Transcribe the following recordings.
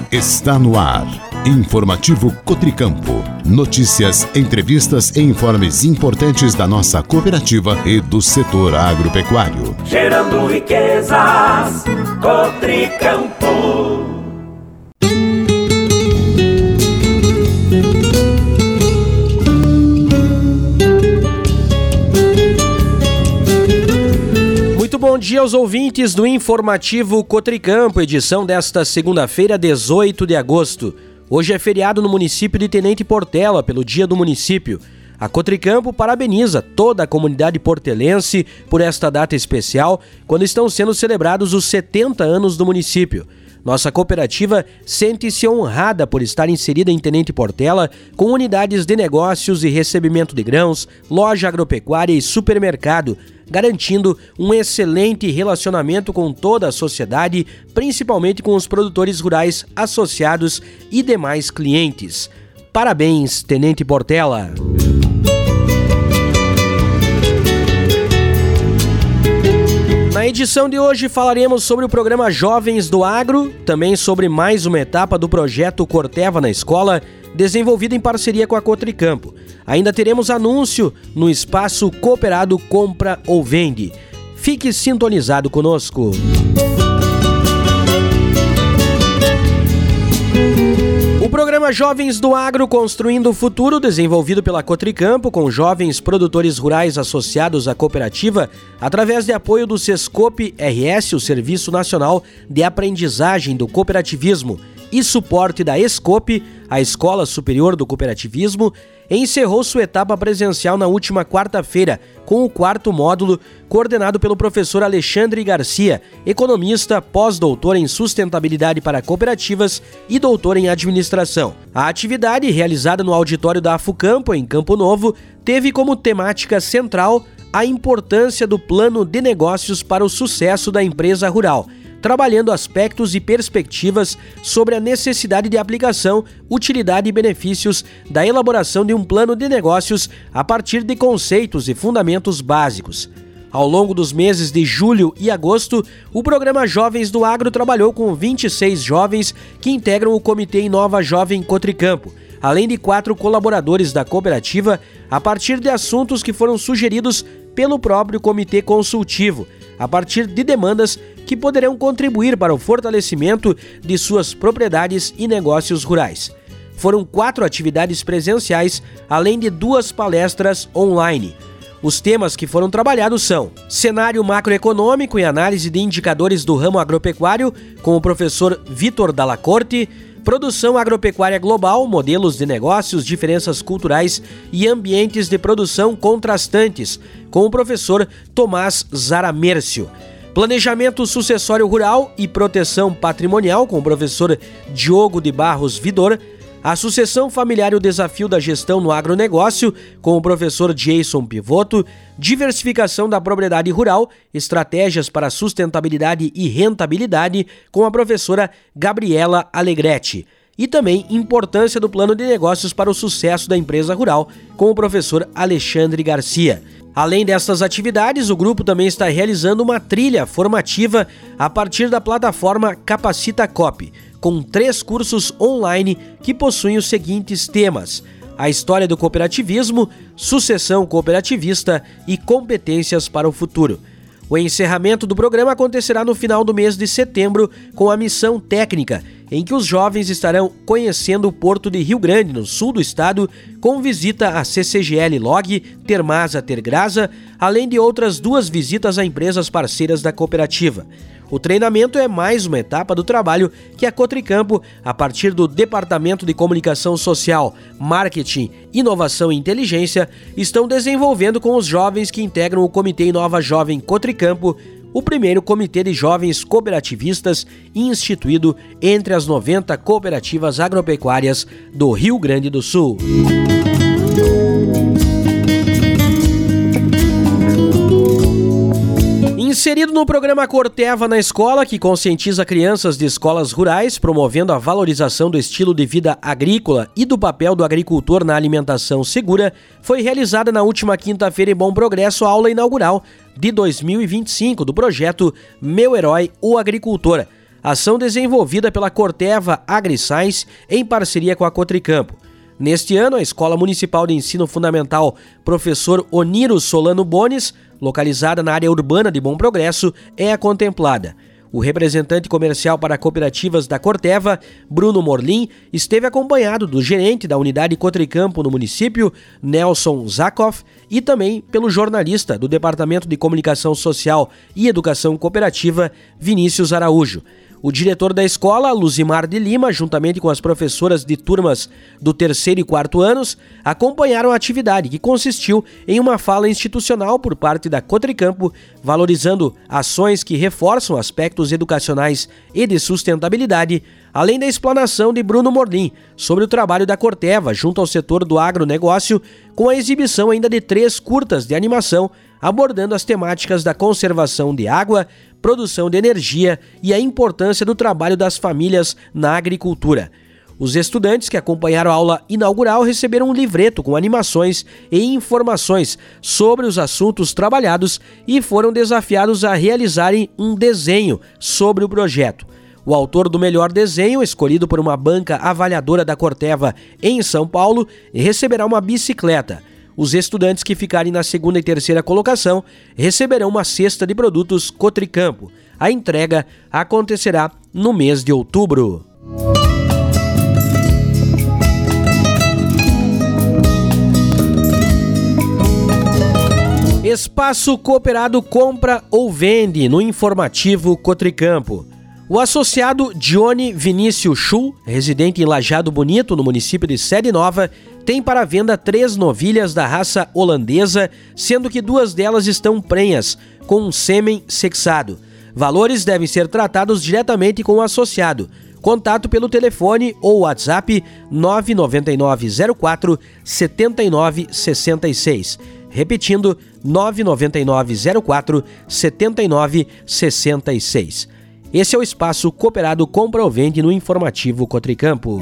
Está no ar. Informativo Cotricampo. Notícias, entrevistas e informes importantes da nossa cooperativa e do setor agropecuário. Gerando riquezas, Cotricampo. Muito bom dia aos ouvintes do Informativo Cotricampo, edição desta segunda-feira, 18 de agosto. Hoje é feriado no município de Tenente Portela, pelo Dia do Município. A Cotricampo parabeniza toda a comunidade portelense por esta data especial, quando estão sendo celebrados os 70 anos do município. Nossa cooperativa sente-se honrada por estar inserida em Tenente Portela, com unidades de negócios e recebimento de grãos, loja agropecuária e supermercado, garantindo um excelente relacionamento com toda a sociedade, principalmente com os produtores rurais associados e demais clientes. Parabéns, Tenente Portela! Na edição de hoje falaremos sobre o programa Jovens do Agro, também sobre mais uma etapa do projeto Corteva na Escola, desenvolvido em parceria com a Cotricampo. Ainda teremos anúncio no espaço Cooperado Compra ou Vende. Fique sintonizado conosco. O programa Jovens do Agro Construindo o Futuro, desenvolvido pela Cotricampo com jovens produtores rurais associados à cooperativa, através de apoio do Sescope RS, o Serviço Nacional de Aprendizagem do Cooperativismo, e suporte da Escope, a Escola Superior do Cooperativismo, encerrou sua etapa presencial na última quarta-feira, com o 4º módulo, coordenado pelo professor Alexandre Garcia, economista, pós-doutor em sustentabilidade para cooperativas e doutor em administração. A atividade, realizada no auditório da Afucampo, em Campo Novo, teve como temática central a importância do plano de negócios para o sucesso da empresa rural, trabalhando aspectos e perspectivas sobre a necessidade de aplicação, utilidade e benefícios da elaboração de um plano de negócios a partir de conceitos e fundamentos básicos. Ao longo dos meses de julho e agosto, o programa Jovens do Agro trabalhou com 26 jovens que integram o Comitê Inova Jovem Cotricampo, além de 4 colaboradores da cooperativa, a partir de assuntos que foram sugeridos pelo próprio Comitê Consultivo, a partir de demandas que poderão contribuir para o fortalecimento de suas propriedades e negócios rurais. Foram 4 atividades presenciais, além de 2 palestras online. Os temas que foram trabalhados são cenário macroeconômico e análise de indicadores do ramo agropecuário, com o professor Vitor Dalla Corte, produção agropecuária global, modelos de negócios, diferenças culturais e ambientes de produção contrastantes, com o professor Tomás Zaramércio. Planejamento sucessório rural e proteção patrimonial, com o professor Diogo de Barros Vidor. A sucessão familiar e o desafio da gestão no agronegócio, com o professor Jason Pivoto. Diversificação da propriedade rural, estratégias para sustentabilidade e rentabilidade, com a professora Gabriela Alegretti. E também importância do plano de negócios para o sucesso da empresa rural, com o professor Alexandre Garcia. Além dessas atividades, o grupo também está realizando uma trilha formativa a partir da plataforma Capacita Cop, com 3 cursos online que possuem os seguintes temas: a história do cooperativismo, sucessão cooperativista e competências para o futuro. O encerramento do programa acontecerá no final do mês de setembro com a missão técnica, em que os jovens estarão conhecendo o Porto de Rio Grande, no sul do estado, com visita à CCGL Log, Termasa Tergrasa, além de outras 2 visitas a empresas parceiras da cooperativa. O treinamento é mais uma etapa do trabalho que a Cotricampo, a partir do Departamento de Comunicação Social, Marketing, Inovação e Inteligência, estão desenvolvendo com os jovens que integram o Comitê Inova Jovem Cotricampo, o primeiro comitê de jovens cooperativistas instituído entre as 90 cooperativas agropecuárias do Rio Grande do Sul. Inserido no programa Corteva na Escola, que conscientiza crianças de escolas rurais, promovendo a valorização do estilo de vida agrícola e do papel do agricultor na alimentação segura, foi realizada na última quinta-feira em Bom Progresso a aula inaugural de 2025 do projeto Meu Herói, o Agricultor. ação desenvolvida pela Corteva AgriScience em parceria com a Cotricampo. Neste ano, a Escola Municipal de Ensino Fundamental Professor Oniro Solano Bones, localizada na área urbana de Bom Progresso, é a contemplada. O representante comercial para cooperativas da Corteva, Bruno Morlin, esteve acompanhado do gerente da unidade Cotricampo no município, Nelson Zakoff, e também pelo jornalista do Departamento de Comunicação Social e Educação Cooperativa, Vinícius Araújo. O diretor da escola, Luzimar de Lima, juntamente com as professoras de turmas do 3º e 4º anos, acompanharam a atividade, que consistiu em uma fala institucional por parte da Cotricampo, valorizando ações que reforçam aspectos educacionais e de sustentabilidade, além da explanação de Bruno Morlin sobre o trabalho da Corteva junto ao setor do agronegócio, com a exibição ainda de 3 curtas de animação, abordando as temáticas da conservação de água, produção de energia e a importância do trabalho das famílias na agricultura. Os estudantes que acompanharam a aula inaugural receberam um livreto com animações e informações sobre os assuntos trabalhados e foram desafiados a realizarem um desenho sobre o projeto. O autor do melhor desenho, escolhido por uma banca avaliadora da Corteva em São Paulo, receberá uma bicicleta. Os estudantes que ficarem na 2ª e 3ª colocação receberão uma cesta de produtos Cotricampo. A entrega acontecerá no mês de outubro. Espaço Cooperado compra ou vende no informativo Cotricampo. O associado Johnny Vinícius Schul, residente em Lajeado Bonito, no município de Sede Nova, tem para venda 3 novilhas da raça holandesa, sendo que 2 delas estão prenhas, com um sêmen sexado. Valores devem ser tratados diretamente com o associado. Contato pelo telefone ou WhatsApp 99904 7966. Repetindo, 99904 7966. Esse é o Espaço Cooperado compra ou vende no informativo Cotricampo.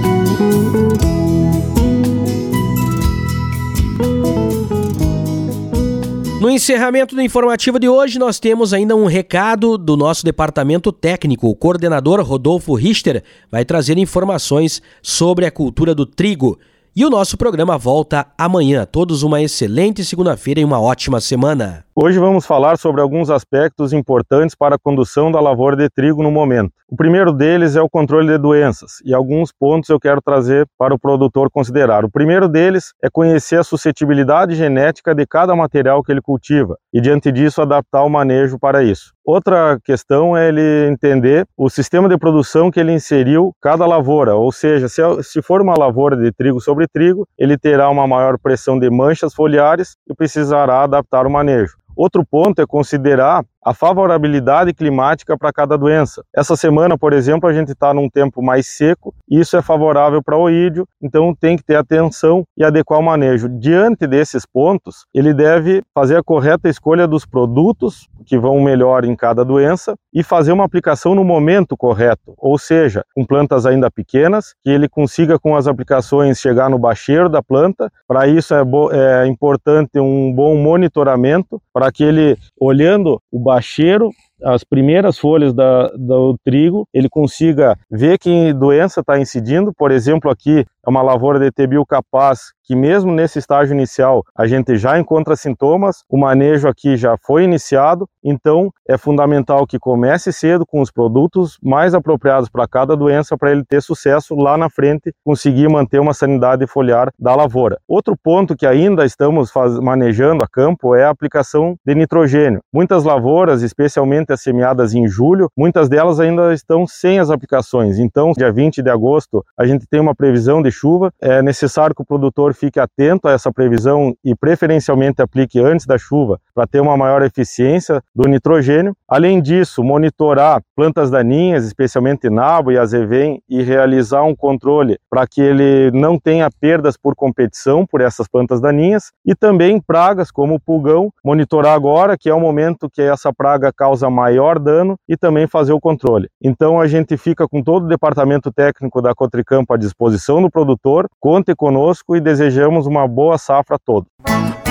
No encerramento do informativo de hoje, nós temos ainda um recado do nosso departamento técnico. O coordenador Rodolfo Richter vai trazer informações sobre a cultura do trigo. E o nosso programa volta amanhã. Todos uma excelente segunda-feira e uma ótima semana. Hoje vamos falar sobre alguns aspectos importantes para a condução da lavoura de trigo no momento. O primeiro deles é o controle de doenças e alguns pontos eu quero trazer para o produtor considerar. O primeiro deles é conhecer a suscetibilidade genética de cada material que ele cultiva e, diante disso, adaptar o manejo para isso. Outra questão é ele entender o sistema de produção que ele inseriu cada lavoura, ou seja, se for uma lavoura de trigo sobre trigo, ele terá uma maior pressão de manchas foliares e precisará adaptar o manejo. Outro ponto é considerar a favorabilidade climática para cada doença. Essa semana, por exemplo, a gente está num tempo mais seco e isso é favorável para o oídio, então tem que ter atenção e adequar o manejo. Diante desses pontos, ele deve fazer a correta escolha dos produtos que vão melhor em cada doença e fazer uma aplicação no momento correto, ou seja, com plantas ainda pequenas, que ele consiga com as aplicações chegar no bacheiro da planta. Para isso é importante um bom monitoramento, para que ele, olhando o bacheiro, as primeiras folhas do trigo, ele consiga ver que doença está incidindo. Por exemplo, aqui é uma lavoura de Tebil capaz, que mesmo nesse estágio inicial a gente já encontra sintomas, o manejo aqui já foi iniciado, então é fundamental que comece cedo com os produtos mais apropriados para cada doença, para ele ter sucesso lá na frente, conseguir manter uma sanidade foliar da lavoura. Outro ponto que ainda estamos manejando a campo é a aplicação de nitrogênio. Muitas lavouras, especialmente as semeadas em julho, muitas delas ainda estão sem as aplicações, então dia 20 de agosto a gente tem uma previsão de chuva, é necessário que o produtor fique atento a essa previsão e preferencialmente aplique antes da chuva para ter uma maior eficiência do nitrogênio. Além disso, monitorar plantas daninhas, especialmente nabo e azevém, e realizar um controle para que ele não tenha perdas por competição por essas plantas daninhas, e também pragas como o pulgão, monitorar agora que é o momento que essa praga causa maior dano e também fazer o controle. Então a gente fica com todo o departamento técnico da Cotricampo à disposição do produtor, conte conosco e desejamos uma boa safra a todos.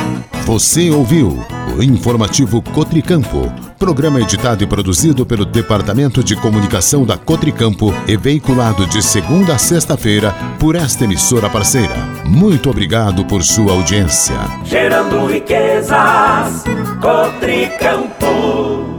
Você ouviu o Informativo Cotricampo, programa editado e produzido pelo Departamento de Comunicação da Cotricampo e veiculado de segunda a sexta-feira por esta emissora parceira. Muito obrigado por sua audiência. Gerando riquezas, Cotricampo.